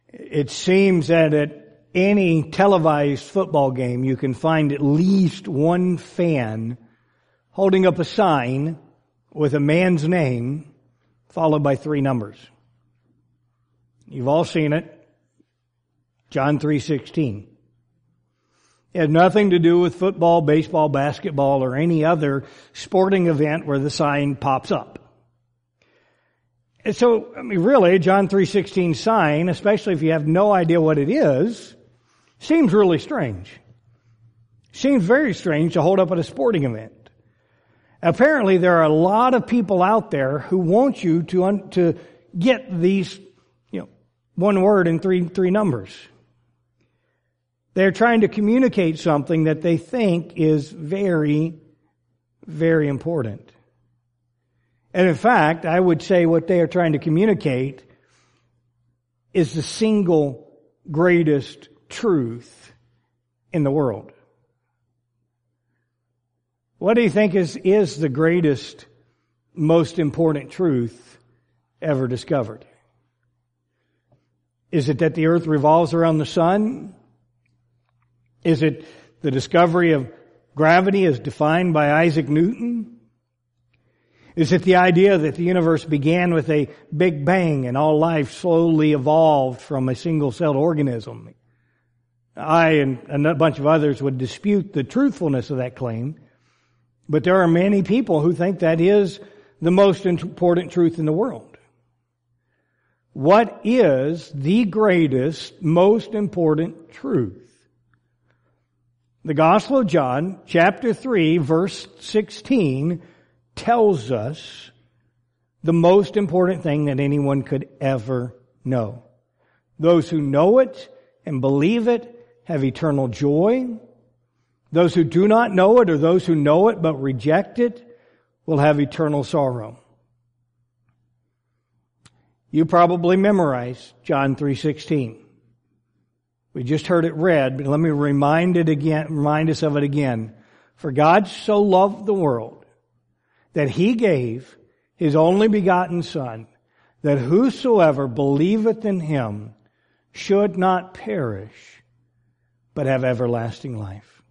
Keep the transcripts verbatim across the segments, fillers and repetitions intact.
It seems that at any televised football game you can find at least one fan holding up a sign with a man's name followed by three numbers. You've all seen it. John three sixteen. It has nothing to do with football, baseball, basketball, or any other sporting event where the sign pops up. And so, I mean, really, John three sixteen sign, especially if you have no idea what it is, seems really strange. Seems very strange to hold up at a sporting event. Apparently, there are a lot of people out there who want you to un- to get these, you know, one word and three three numbers. They're trying to communicate something that they think is very, very important. And in fact, I would say what they are trying to communicate is the single greatest truth in the world. What do you think is, is the greatest, most important truth ever discovered? Is it that the earth revolves around the sun? Is it the discovery of gravity as defined by Isaac Newton? Is it the idea that the universe began with a big bang and all life slowly evolved from a single-celled organism? I and a bunch of others would dispute the truthfulness of that claim, but there are many people who think that is the most important truth in the world. What is the greatest, most important truth? The Gospel of John, chapter three, verse sixteen, tells us the most important thing that anyone could ever know. Those who know it and believe it have eternal joy. Those who do not know it, or those who know it but reject it, will have eternal sorrow. You probably memorized John three sixteen. We just heard it read, but let me remind it again, remind us of it again. For God so loved the world that He gave His only begotten Son, that whosoever believeth in Him should not perish, but have everlasting life.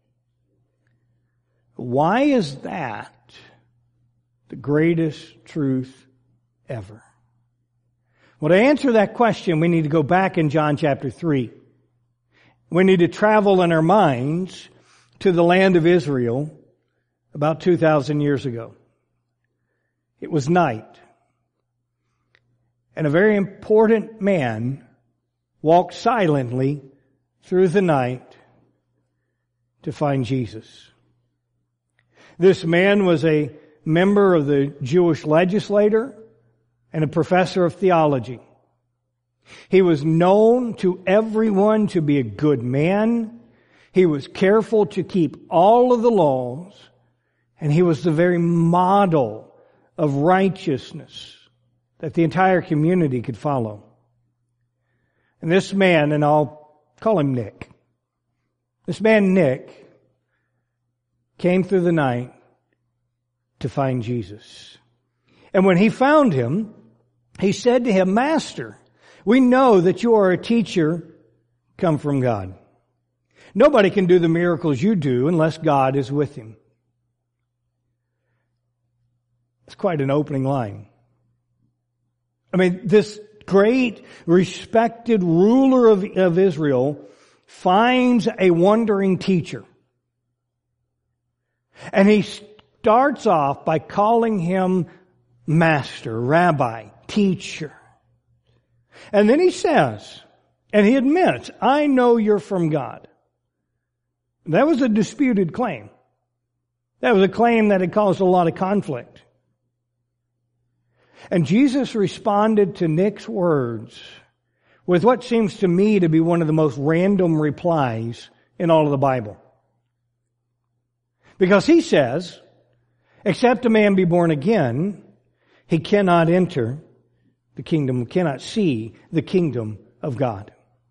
Why is that the greatest truth ever? Well, to answer that question, we need to go back in John chapter three. We need to travel in our minds to the land of Israel about two thousand years ago. It was night. And a very important man walked silently through the night to find Jesus. This man was a member of the Jewish legislature and a professor of theology. He was known to everyone to be a good man. He was careful to keep all of the laws, and he was the very model of righteousness that the entire community could follow. And this man, and I'll call him Nick, this man Nick came through the night to find Jesus. And when he found Him, he said to him, "Master, we know that you are a teacher come from God. Nobody can do the miracles you do unless God is with him." It's quite an opening line. I mean, this great, respected ruler of, of Israel finds a wandering teacher. And he starts off by calling him master, rabbi, teacher. And then he says, and he admits, "I know you're from God." That was a disputed claim. That was a claim that had caused a lot of conflict. And Jesus responded to Nick's words with what seems to me to be one of the most random replies in all of the Bible. Because he says, except a man be born again, he cannot enter the kingdom, cannot see the kingdom of God.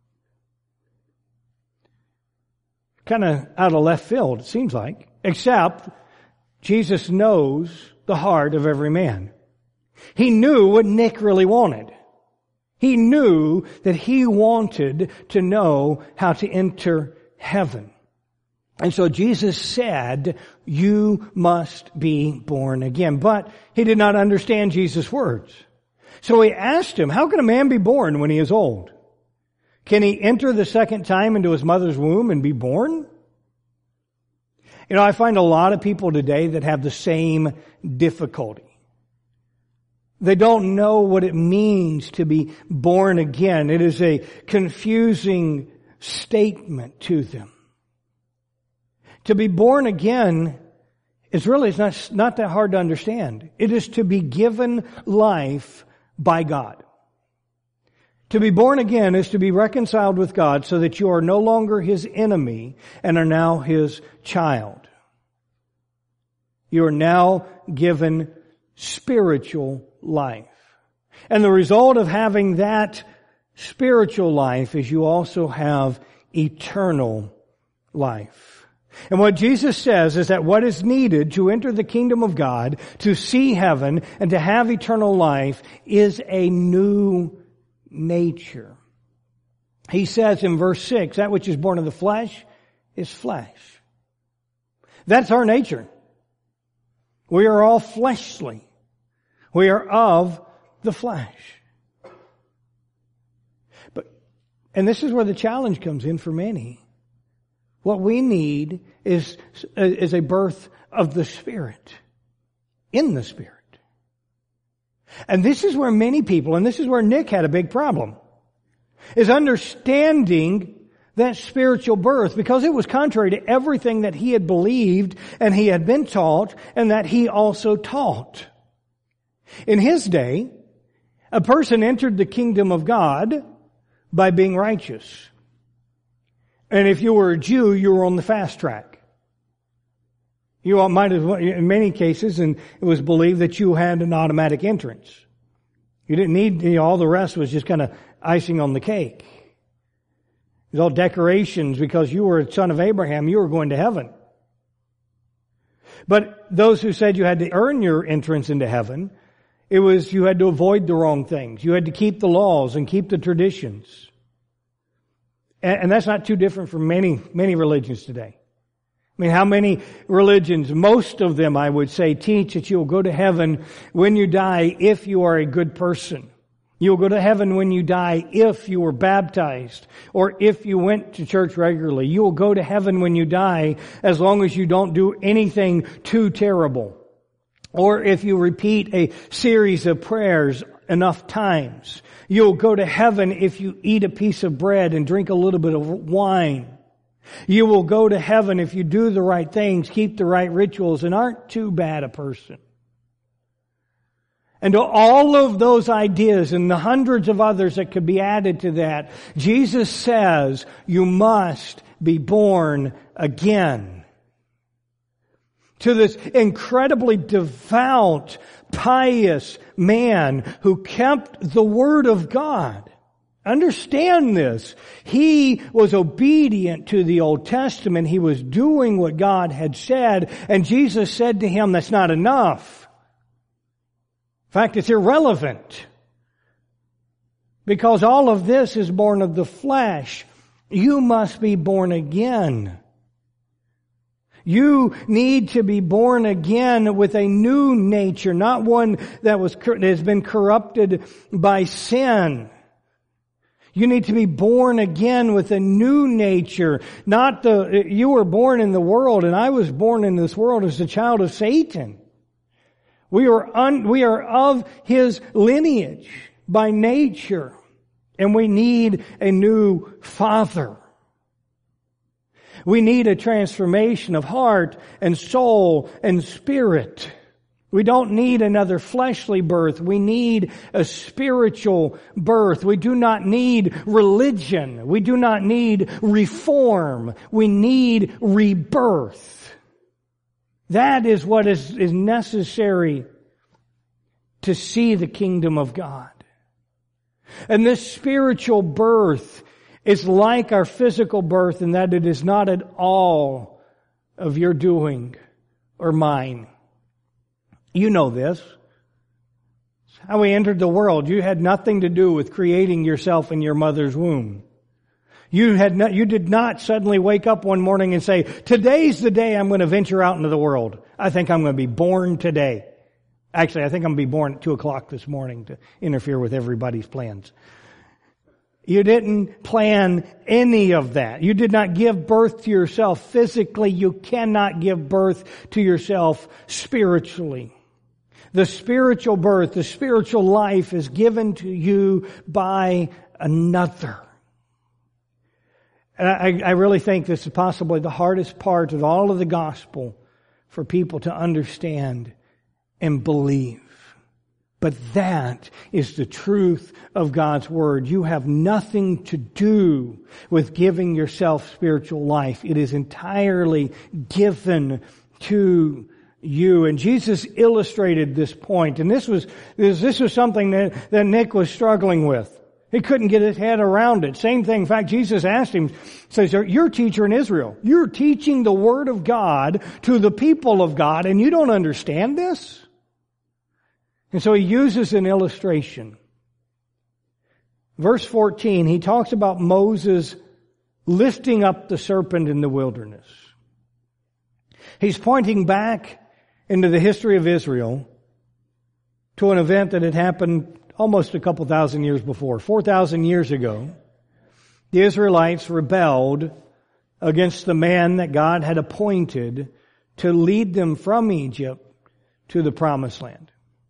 Kind of out of left field, it seems like. Except Jesus knows the heart of every man. He knew what Nick really wanted. He He knew that he wanted to know how to enter heaven. And so Jesus said, you must be born again. But he did not understand Jesus' words. So he asked him, how can a man be born when he is old? Can he enter the second time into his mother's womb and be born? You know, I find a lot of people today that have the same difficulty. They don't know what it means to be born again. It is a confusing statement to them. To be born again is really it's not, not that hard to understand. It is to be given life by God. To be born again is to be reconciled with God so that you are no longer His enemy and are now His child. You are now given spiritual life. And the result of having that spiritual life is you also have eternal life. And what Jesus says is that what is needed to enter the kingdom of God, to see heaven, and to have eternal life is a new nature. He says in verse six, that which is born of the flesh is flesh. That's our nature. We are all fleshly. We are of the flesh. But, and this is where the challenge comes in for many. What we need is, is a birth of the Spirit. In the Spirit. And this is where many people, and this is where Nick had a big problem, is understanding that spiritual birth, because it was contrary to everything that he had believed and he had been taught and that he also taught. In his day, a person entered the kingdom of God by being righteous. And if you were a Jew, you were on the fast track. You all might have, in many cases, and it was believed that you had an automatic entrance. You didn't need, you know, all the rest was just kind of icing on the cake. It was all decorations because you were a son of Abraham, you were going to heaven. But those who said you had to earn your entrance into heaven, it was you had to avoid the wrong things. You had to keep the laws and keep the traditions. And, and that's not too different from many, many religions today. I mean, how many religions, most of them, I would say, teach that you will go to heaven when you die if you are a good person. You will go to heaven when you die if you were baptized or if you went to church regularly. You will go to heaven when you die as long as you don't do anything too terrible. Or if you repeat a series of prayers enough times. You'll go to heaven if you eat a piece of bread and drink a little bit of wine. You will go to heaven if you do the right things, keep the right rituals, and aren't too bad a person. And to all of those ideas and the hundreds of others that could be added to that, Jesus says you must be born again. To this incredibly devout, pious man who kept the Word of God. Understand this. He was obedient to the Old Testament. He was doing what God had said. And Jesus said to him, that's not enough. In fact, it's irrelevant. Because all of this is born of the flesh. You must be born again. You need to be born again with a new nature, not one that was that has been corrupted by sin. You need to be born again with a new nature. Not the, you were born in the world and I was born in this world as a child of Satan. We are un, we are of his lineage by nature. And we need a new father. We need a transformation of heart and soul and spirit. We don't need another fleshly birth. We need a spiritual birth. We do not need religion. We do not need reform. We need rebirth. That is what is, is necessary to see the kingdom of God. And this spiritual birth is like our physical birth in that it is not at all of your doing or mine. You know this. How we entered the world. You had nothing to do with creating yourself in your mother's womb. You had not, you did not suddenly wake up one morning and say, today's the day I'm going to venture out into the world. I think I'm going to be born today. Actually, I think I'm going to be born at two o'clock this morning to interfere with everybody's plans. You didn't plan any of that. You did not give birth to yourself physically. You cannot give birth to yourself spiritually. The spiritual birth, the spiritual life is given to you by another. And I, I really think this is possibly the hardest part of all of the gospel for people to understand and believe. But that is the truth of God's Word. You have nothing to do with giving yourself spiritual life. It is entirely given to you. And Jesus illustrated this point. And this was, this, this was something that, that Nick was struggling with. He couldn't get his head around it. Same thing. In fact, Jesus asked him, says, you're a teacher in Israel. You're teaching the Word of God to the people of God, and you don't understand this? And so he uses an illustration. Verse fourteen, he talks about Moses lifting up the serpent in the wilderness. He's pointing back into the history of Israel to an event that had happened almost a couple thousand years before. Four thousand years ago, the Israelites rebelled against the man that God had appointed to lead them from Egypt to the Promised Land.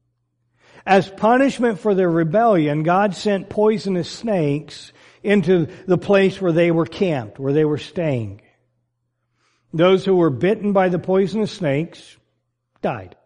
As punishment for their rebellion, God sent poisonous snakes into the place where they were camped, where they were staying. Those who were bitten by the poisonous snakes died.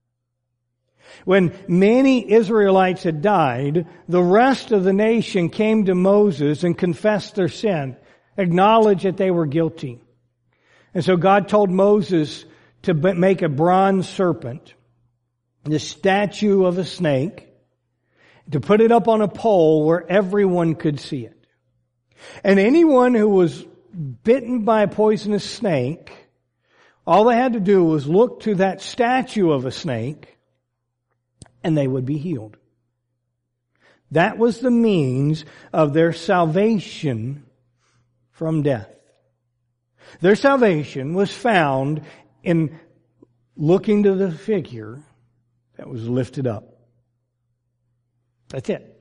When many Israelites had died, the rest of the nation came to Moses and confessed their sin, acknowledged that they were guilty. And so God told Moses to make a bronze serpent, the statue of a snake, to put it up on a pole where everyone could see it. And anyone who was bitten by a poisonous snake, all they had to do was look to that statue of a snake and they would be healed. That was the means of their salvation from death. Their salvation was found in looking to the figure that was lifted up. That's it.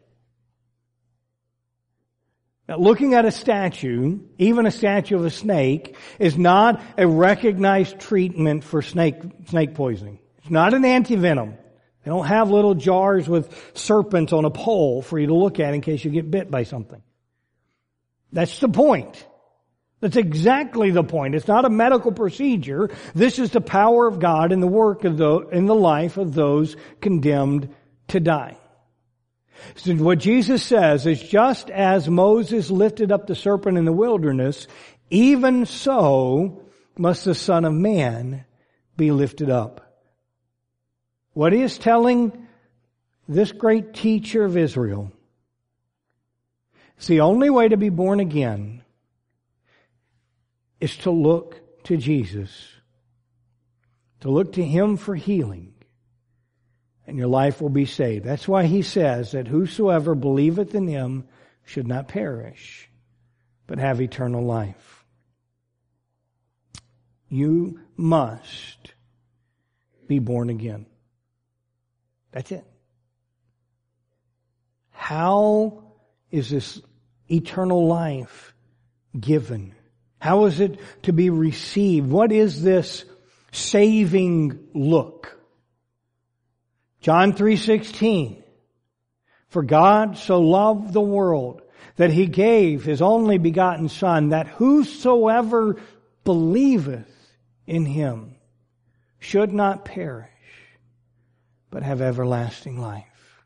Now, looking at a statue, even a statue of a snake, is not a recognized treatment for snake snake poisoning. It's not an antivenom. They don't have little jars with serpents on a pole for you to look at in case you get bit by something. That's the point. That's exactly the point. It's not a medical procedure. This is the power of God in the work of the, in the life of those condemned to die. So what Jesus says is, just as Moses lifted up the serpent in the wilderness, even so must the Son of Man be lifted up. What he is telling this great teacher of Israel, it's the only way to be born again is to look to Jesus, to look to Him for healing, and your life will be saved. That's why He says that whosoever believeth in Him should not perish, but have eternal life. You must be born again. That's it. How is this eternal life given? How is it to be received? What is this saving look? John three sixteen. For God so loved the world that He gave His only begotten Son, that whosoever believeth in Him should not perish, but have everlasting life.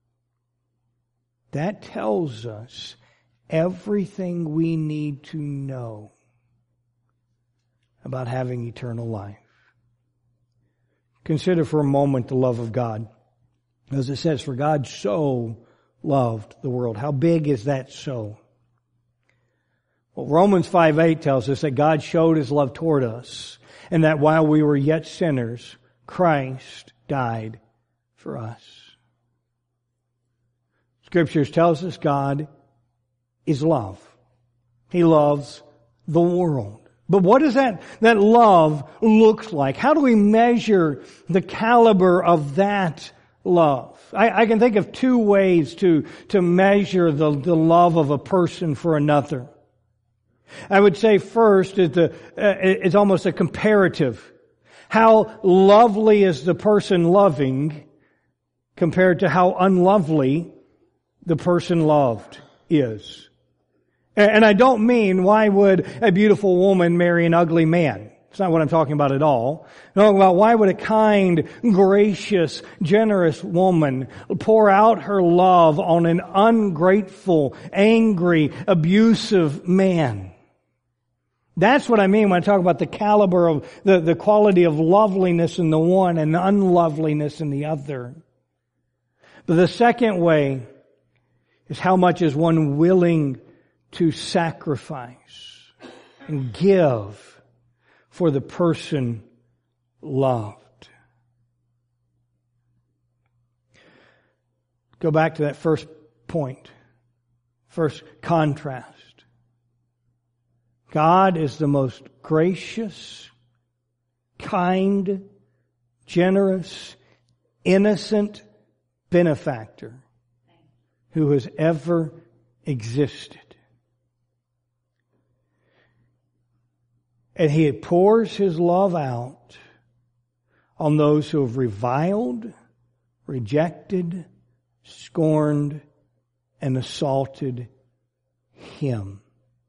That tells us everything we need to know about having eternal life. Consider for a moment the love of God. As it says, for God so loved the world. How big is that so? Well, Romans five eight tells us that God showed His love toward us, and that while we were yet sinners, Christ died for us. Scriptures tells us God is love. He loves the world. But what does that, that love look like? How do we measure the caliber of that love? I, I can think of two ways to, to measure the, the love of a person for another. I would say first is the, uh, it's almost a comparative. How lovely is the person loving compared to how unlovely the person loved is. And I don't mean, why would a beautiful woman marry an ugly man? It's not what I'm talking about at all. I'm talking about why would a kind, gracious, generous woman pour out her love on an ungrateful, angry, abusive man? That's what I mean when I talk about the caliber of, the, the quality of loveliness in the one and unloveliness in the other. But the second way is how much is one willing to sacrifice and give for the person loved. Go back to that first point, first contrast. God is the most gracious, kind, generous, innocent benefactor who has ever existed. And He pours His love out on those who have reviled, rejected, scorned, and assaulted Him.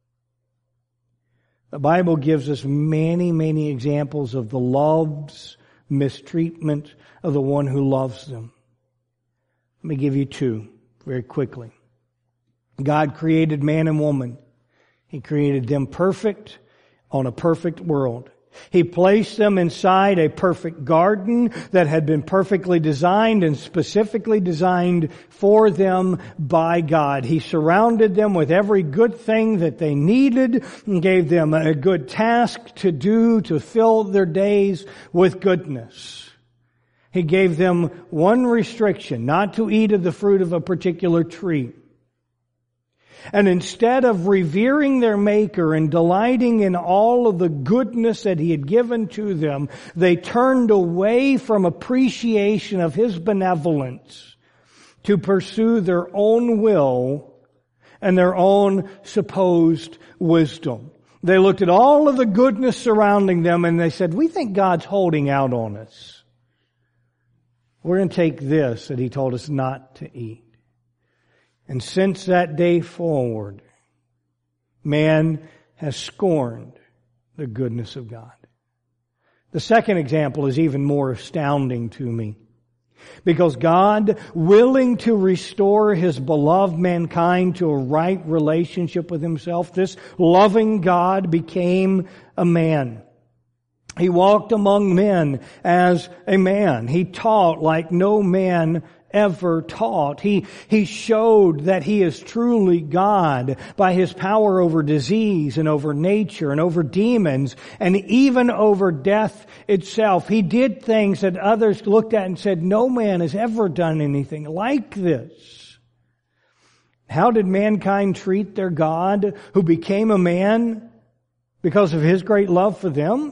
The Bible gives us many, many examples of the love's mistreatment of the one who loves them. Let me give you two very quickly. God created man and woman. He created them perfect on a perfect world. He placed them inside a perfect garden that had been perfectly designed and specifically designed for them by God. He surrounded them with every good thing that they needed and gave them a good task to do to fill their days with goodness. He gave them one restriction, not to eat of the fruit of a particular tree. And instead of revering their Maker and delighting in all of the goodness that He had given to them, they turned away from appreciation of His benevolence to pursue their own will and their own supposed wisdom. They looked at all of the goodness surrounding them and they said, we think God's holding out on us. We're going to take this that He told us not to eat. And since that day forward, man has scorned the goodness of God. The second example is even more astounding to me. Because God, willing to restore His beloved mankind to a right relationship with Himself, this loving God became a man. He walked among men as a man. He taught like no man ever taught. He, he showed that He is truly God by His power over disease and over nature and over demons and even over death itself. He did things that others looked at and said, no man has ever done anything like this. How did mankind treat their God who became a man because of His great love for them?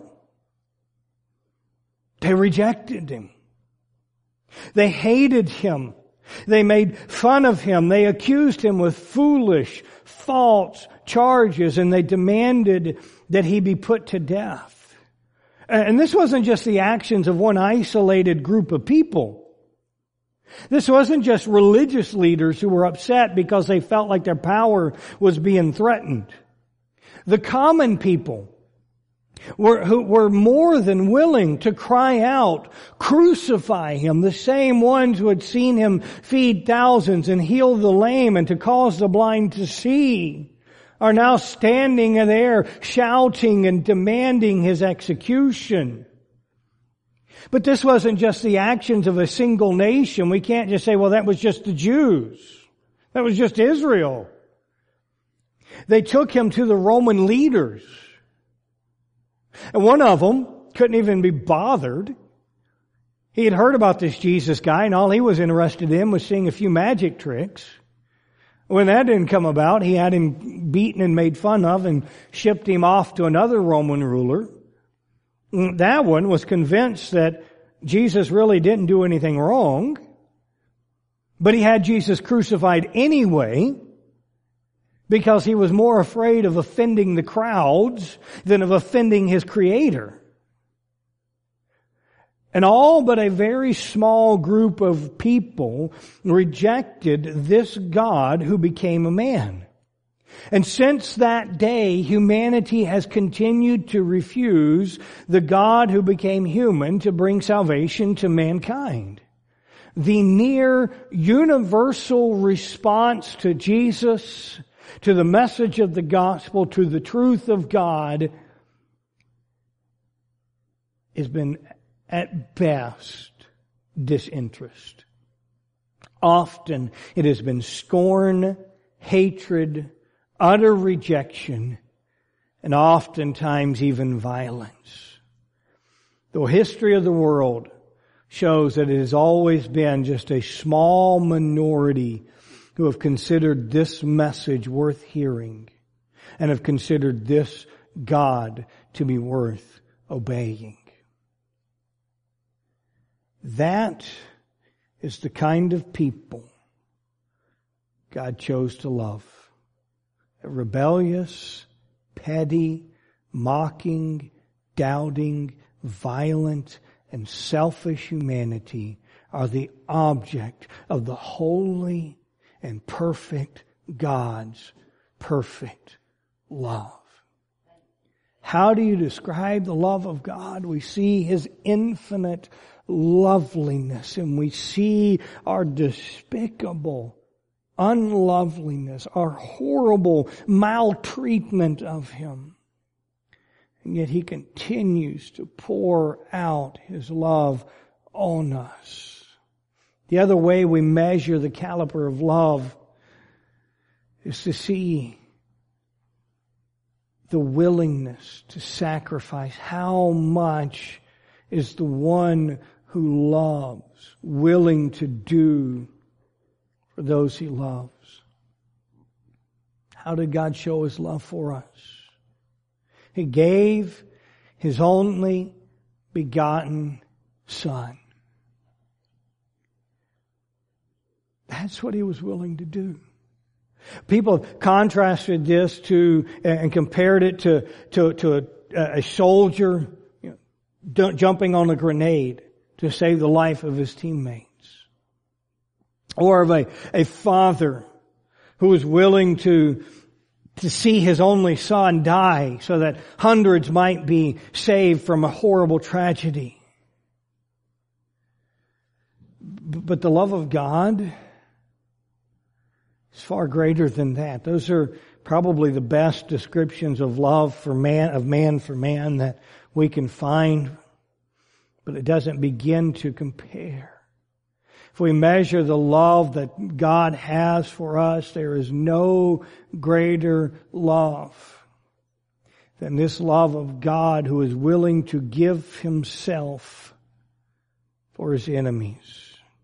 They rejected Him. They hated Him. They made fun of Him. They accused Him with foolish, false charges, and they demanded that He be put to death. And this wasn't just the actions of one isolated group of people. This wasn't just religious leaders who were upset because they felt like their power was being threatened. The common people were, who were more than willing to cry out, crucify Him. The same ones who had seen Him feed thousands and heal the lame and to cause the blind to see are now standing there shouting and demanding His execution. But this wasn't just the actions of a single nation. We can't just say, well, that was just the Jews. That was just Israel. They took Him to the Roman leaders. And one of them couldn't even be bothered. He had heard about this Jesus guy, and all he was interested in was seeing a few magic tricks. When that didn't come about, he had him beaten and made fun of and shipped him off to another Roman ruler. That one was convinced that Jesus really didn't do anything wrong, but he had Jesus crucified anyway because he was more afraid of offending the crowds than of offending his Creator. And all but a very small group of people rejected this God who became a man. And since that day, humanity has continued to refuse the God who became human to bring salvation to mankind. The near universal response to Jesus, to the message of the gospel, to the truth of God, has been at best disinterest. Often it has been scorn, hatred, utter rejection, and oftentimes even violence. The history of the world shows that it has always been just a small minority who have considered this message worth hearing and have considered this God to be worth obeying. That is the kind of people God chose to love. A rebellious, petty, mocking, doubting, violent, and selfish humanity are the object of the holy and perfect God's perfect love. How do you describe the love of God? We see His infinite loveliness, and we see our despicable unloveliness, our horrible maltreatment of Him. And yet He continues to pour out His love on us. The other way we measure the caliber of love is to see the willingness to sacrifice. How much is the one who loves willing to do for those He loves? How did God show His love for us? He gave His only begotten Son. That's what He was willing to do. People have contrasted this to and compared it to to, to a, a soldier, you know, jumping on a grenade to save the life of his teammates, or of a a father who was willing to to see his only son die so that hundreds might be saved from a horrible tragedy. But the love of God is far greater than that. Those are probably the best descriptions of love for man, of man for man that we can find, but it doesn't begin to compare. If we measure the love that God has for us, there is no greater love than this love of God who is willing to give Himself for His enemies.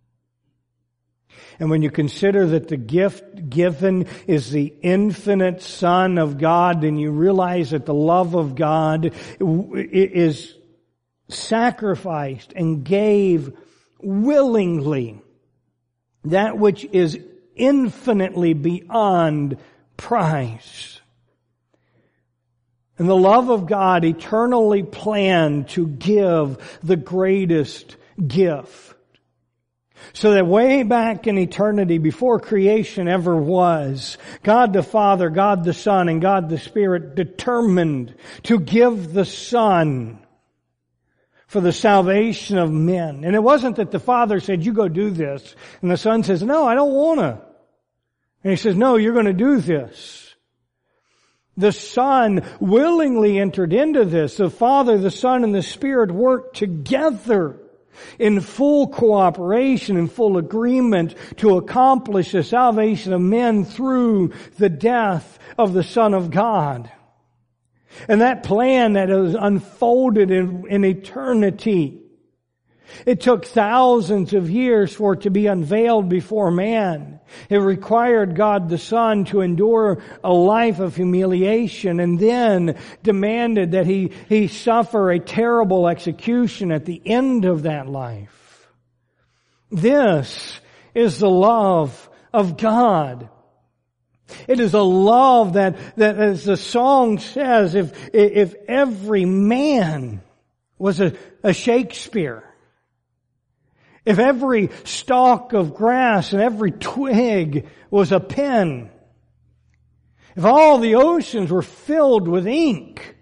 And when you consider that the gift given is the infinite Son of God, then you realize that the love of God is sacrificed and gave willingly that which is infinitely beyond price. And the love of God eternally planned to give the greatest gift. So that way back in eternity, before creation ever was, God the Father, God the Son, and God the Spirit determined to give the Son for the salvation of men. And it wasn't that the Father said, you go do this. And the Son says, no, I don't want to. And He says, no, you're going to do this. The Son willingly entered into this. The Father, the Son, and the Spirit worked together in full cooperation, in full agreement to accomplish the salvation of men through the death of the Son of God. And that plan that is unfolded in, in eternity It took thousands of years for it to be unveiled before man. It required God the Son to endure a life of humiliation and then demanded that He, He suffer a terrible execution at the end of that life. This is the love of God. It is a love that, that as the song says, if, if every man was a, a Shakespeare, if every stalk of grass and every twig was a pen, if all the oceans were filled with ink,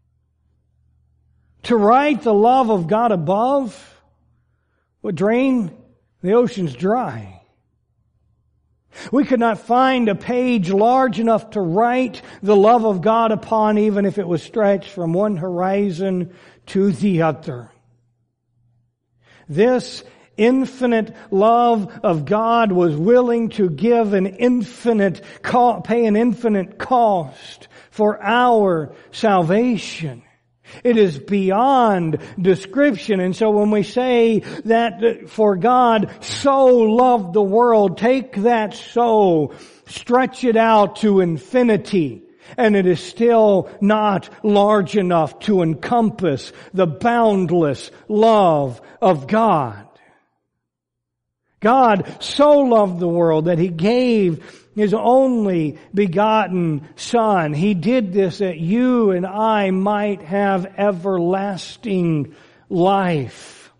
to write the love of God above would drain the oceans dry. We could not find a page large enough to write the love of God upon, even if it was stretched from one horizon to the other. This infinite love of God was willing to give an infinite, co- pay an infinite cost for our salvation. It is beyond description. And so when we say that for God so loved the world, take that so, stretch it out to infinity, and it is still not large enough to encompass the boundless love of God. God so loved the world that He gave His only begotten Son. He did this that you and I might have everlasting life.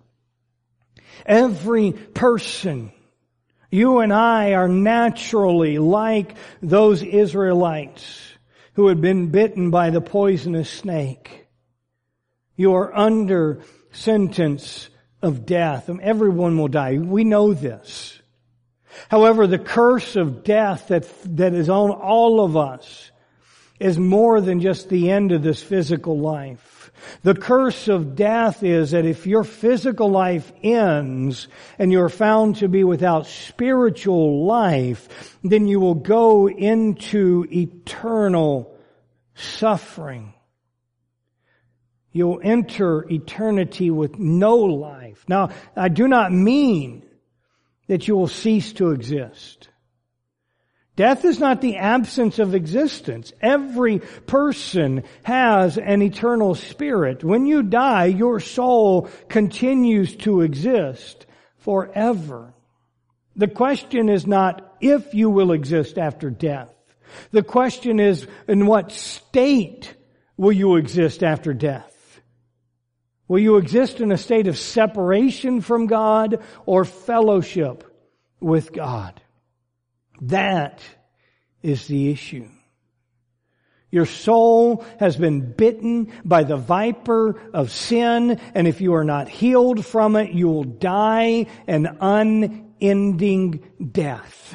Every person, you and I, are naturally like those Israelites who had been bitten by the poisonous snake. You are under sentence of death. And everyone will die. We know this. However, the curse of death that, that is on all of us is more than just the end of this physical life. The curse of death is that if your physical life ends and you're found to be without spiritual life, then you will go into eternal suffering. You'll enter eternity with no life. Now, I do not mean that you will cease to exist. Death is not the absence of existence. Every person has an eternal spirit. When you die, your soul continues to exist forever. The question is not if you will exist after death. The question is, in what state will you exist after death? Will you exist in a state of separation from God or fellowship with God? That is the issue. Your soul has been bitten by the viper of sin, and if you are not healed from it, you will die an unending death.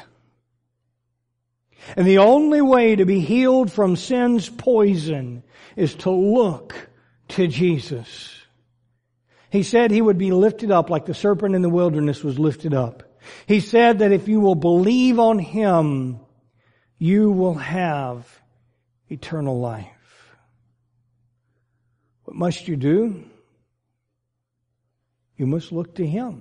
And the only way to be healed from sin's poison is to look to Jesus. He said He would be lifted up like the serpent in the wilderness was lifted up. He said that if you will believe on Him, you will have eternal life. What must you do? You must look to Him.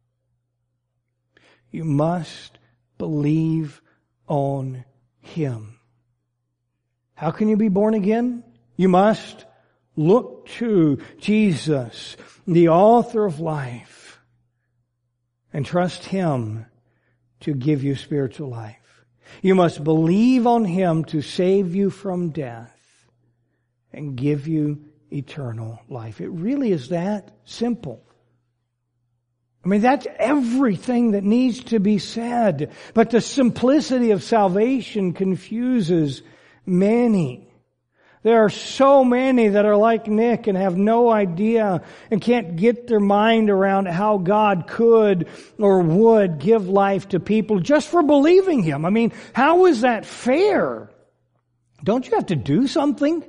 You must believe on Him. How can you be born again? You must look to Jesus, the author of life, and trust Him to give you spiritual life. You must believe on Him to save you from death and give you eternal life. It really is that simple. I mean, that's everything that needs to be said. But the simplicity of salvation confuses many. There are so many that are like Nick and have no idea and can't get their mind around how God could or would give life to people just for believing Him. I mean, how is that fair? Don't you have to do something?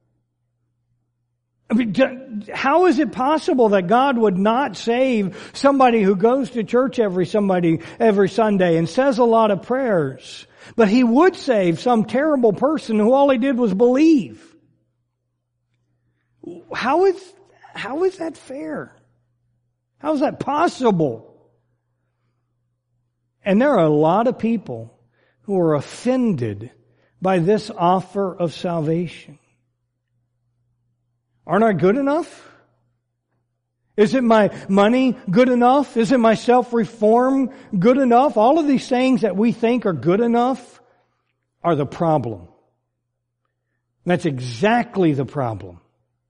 I mean, how is it possible that God would not save somebody who goes to church every somebody every Sunday and says a lot of prayers, but He would save some terrible person who all he did was believe? How is how is that fair? How is that possible? And there are a lot of people who are offended by this offer of salvation. Aren't I good enough? Isn't my money good enough? Isn't my self-reform good enough? All of these things that we think are good enough are the problem. That's exactly the problem.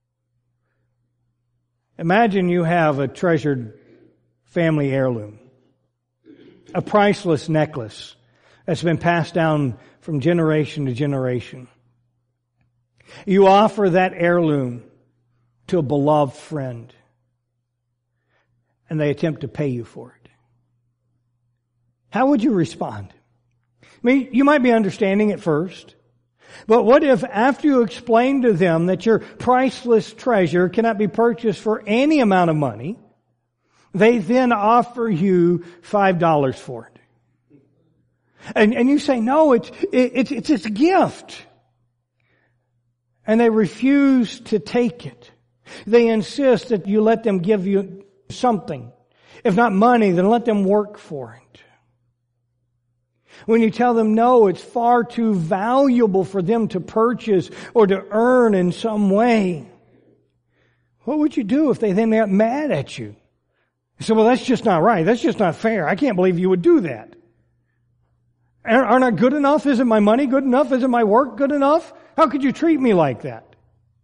Imagine you have a treasured family heirloom, a priceless necklace that's been passed down from generation to generation. You offer that heirloom to a beloved friend, and they attempt to pay you for it. How would you respond? I mean, you might be understanding at first, but what if after you explain to them that your priceless treasure cannot be purchased for any amount of money, they then offer you five dollars for it? And, and you say, no, it's, it's, it's, it's a gift. And they refuse to take it. They insist that you let them give you something. If not money, then let them work for it. When you tell them no, it's far too valuable for them to purchase or to earn in some way, what would you do if they then got mad at you? You say, well, that's just not right. That's just not fair. I can't believe you would do that. Aren't I good enough? Isn't my money good enough? Isn't my work good enough? How could you treat me like that?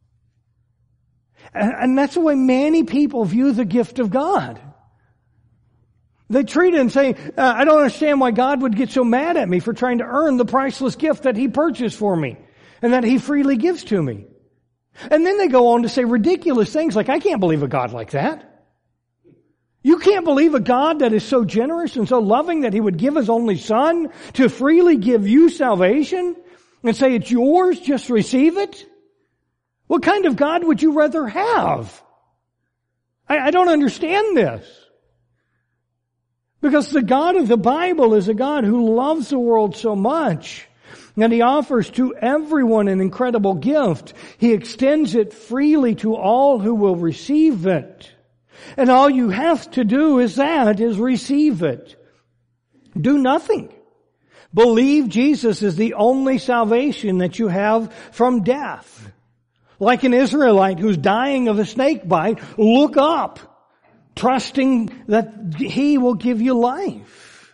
And that's the way many people view the gift of God. They treat it and say, uh, I don't understand why God would get so mad at me for trying to earn the priceless gift that He purchased for me and that He freely gives to me. And then they go on to say ridiculous things like, I can't believe a God like that. You can't believe a God that is so generous and so loving that He would give His only Son to freely give you salvation and say it's yours, just receive it? What kind of God would you rather have? I, I don't understand this. Because the God of the Bible is a God who loves the world so much that He offers to everyone an incredible gift. He extends it freely to all who will receive it. And all you have to do is that, is receive it. Do nothing. Believe Jesus is the only salvation that you have from death. Like an Israelite who's dying of a snake bite, look up, trusting that He will give you life.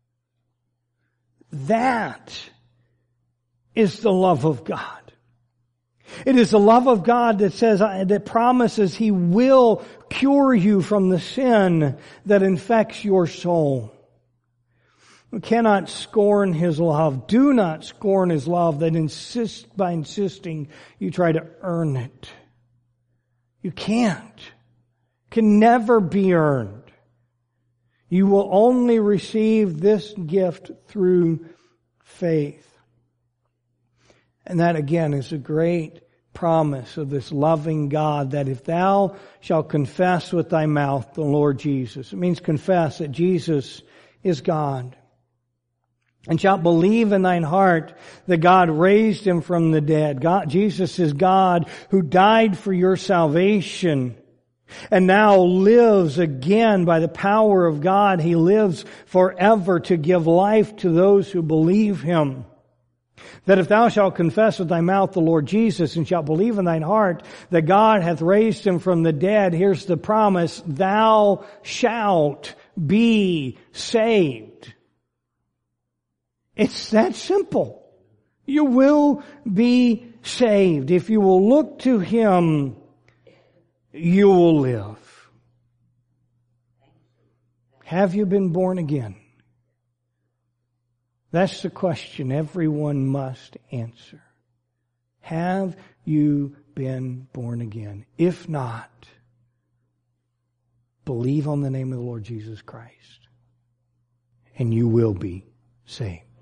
That is the love of God. It is the love of God that says, that promises He will cure you from the sin that infects your soul. We cannot scorn His love. Do not scorn His love that insists, by insisting you try to earn it. You can't. Can never be earned. You will only receive this gift through faith. And that again is a great promise of this loving God, that if thou shalt confess with thy mouth the Lord Jesus, it means confess that Jesus is God, and shalt believe in thine heart that God raised Him from the dead. God, Jesus is God who died for your salvation and now lives again by the power of God. He lives forever to give life to those who believe Him. That if thou shalt confess with thy mouth the Lord Jesus and shalt believe in thine heart that God hath raised Him from the dead, here's the promise, thou shalt be saved. It's that simple. You will be saved. If you will look to Him, you will live. Have you been born again? That's the question everyone must answer. Have you been born again? If not, believe on the name of the Lord Jesus Christ, and you will be saved.